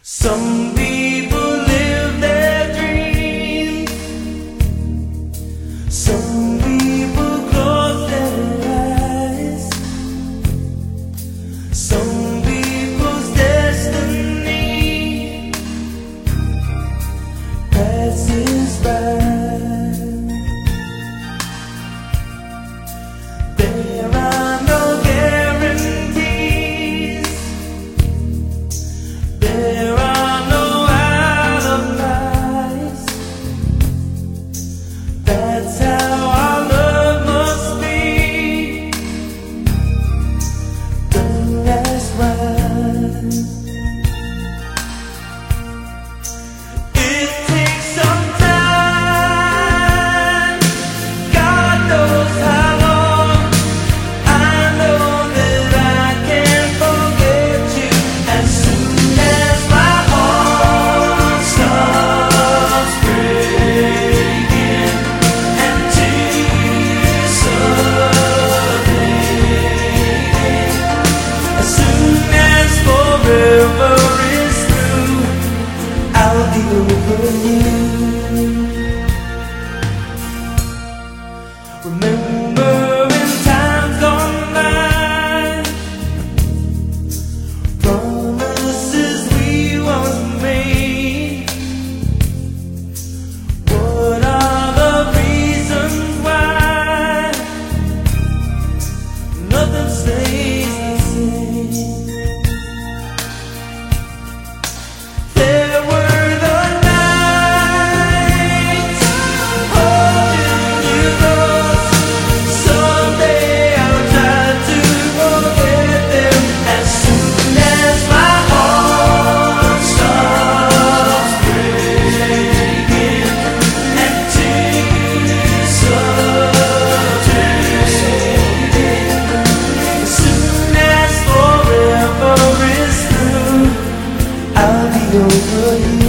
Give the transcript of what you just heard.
Some people live their dreams. Some people close their eyes. Some people's destiny passes by. There are no guarantees. There are no alibis. That's how our love must be. Don't ask why. It takes some time. God knows how long. I know that I can't forget you as soon as my heart starts breaking and tears start fading. As soon as forever is through, I'll be over you. Remember in times gone by, promises we once made. What are the reasons why nothing stays the same? There were the nights holding you close. Someday I'll try to forget them as soon as my heart starts breaking and tears start fading. As soon as forever is through, I'll be over you.